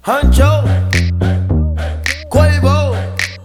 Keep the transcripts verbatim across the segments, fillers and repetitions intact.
Huncho, Quavo,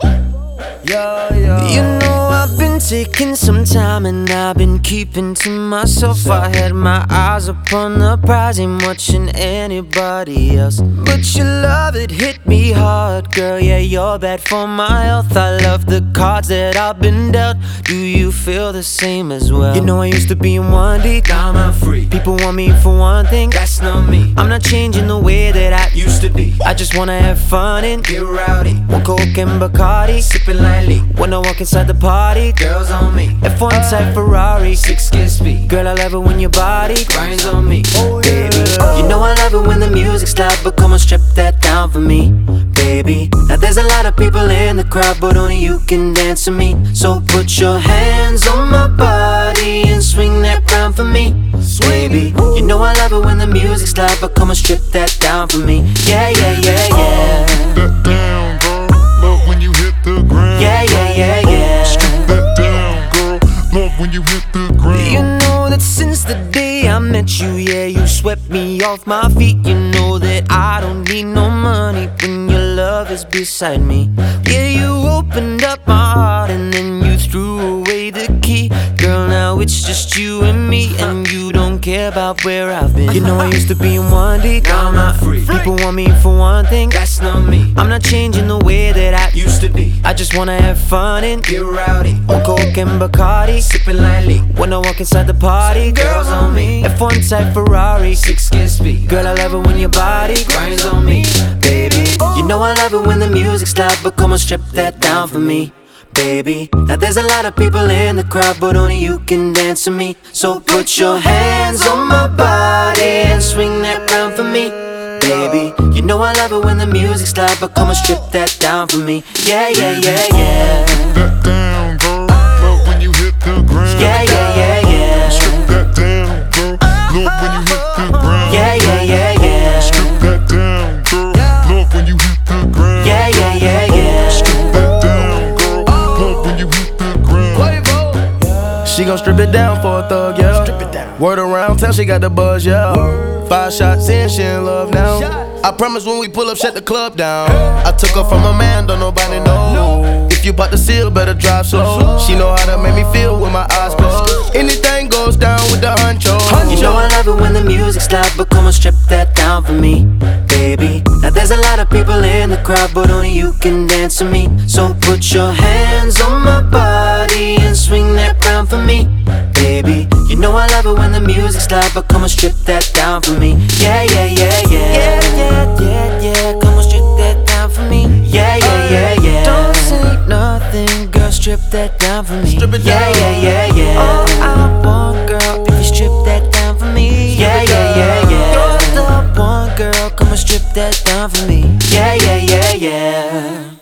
yeah, yeah. You know I've been taking some time and I've been keeping to myself. I had my eyes upon the prize, ain't watching anybody else. But your love, it hit me hard, girl, yeah, you're bad for my health. I love the cards that I've been dealt. Do you feel the same as well? You know I used to be in one deep, Now I'm free. people want me for one thing, That's not me. I'm not changing the way that I Used to be. I just wanna have fun and Get rowdy. one Coke and Bacardi. Sipping lightly. When I walk inside the party, Girls on me. F one type Ferrari. Six kiss speed. Girl, I love it when your body Grinds on me. baby. You know I love it when the music's loud, but come on, strip that down for me, baby. Now there's a lot of people in the crowd, but only you can dance to me. So put your hands on my body and swing that round for me, baby. You know I love it when the music's loud, but come on, strip that down for me. Yeah, yeah, yeah, yeah. That down, girl. Love when you hit the ground. Yeah, yeah, yeah, yeah. Strip that down, girl. Love when you hit the ground. You know that since the day I met you, yeah, you swept me off my feet. You know that I don't need no money when your love is beside me. Yeah, you opened up my heart and then you threw away the key. Girl, now it's just you and me, and you don't care about where I've been. You know I used to be in one deep, Now I'm not free. people want me for one thing, That's not me. I'm not changing the way that I Used to be. I just wanna have fun and Get rowdy. one Coke and Bacardi. Sipping lightly. When I walk inside the party, Girls on me. F one type Ferrari. Six kiss speed. Girl, I love it when your body Grinds on me. baby. You know I love it when the music's loud, but come on, strip that down for me, baby. Now there's a lot of people in the crowd, but only you can dance to me. So put your hands on my body and swing that round for me, baby. You know I love it when the music's loud, but come on, strip that down for me. Yeah, yeah, yeah, yeah. That down, girl. Love when you hit the ground. Yeah, yeah, yeah, yeah. Strip that down, girl. Love when you hit the ground. Yeah, yeah, yeah, yeah. Strip that down, girl. Love when you hit the ground. Yeah, yeah, yeah, yeah. Strip that down, girl. Love when you hit the ground. Quavo. She gon' strip it down for a thug, yeah. Strip it down. Word around town, she got the buzz, yeah. Five shots in, she in love now. I promise when we pull up, shut the club down. I took her from a man, don't nobody know. If you bought the seal, better drive slow. She know how to make me feel with my eyes closed. Anything goes down with the huncho. You know I love it when the music's loud, but come on, strip that down for me, baby. Now there's a lot of people in the crowd, but only you can dance to me. So put your hands on my body and swing that round for me, baby. You know I love it when the music's loud, but come on, strip that down for me. Yeah, yeah, yeah, yeah. Yeah, yeah, yeah, yeah. Come on, strip that down for me. Yeah, yeah, yeah, yeah. Don't say nothing, girl, strip that down for me. Strip it Yeah, down. yeah, yeah, yeah. All I want, girl, if you strip that down for me. Yeah, yeah, yeah, yeah. You're the one, girl, come on, strip that down for me. Yeah, yeah, yeah, yeah.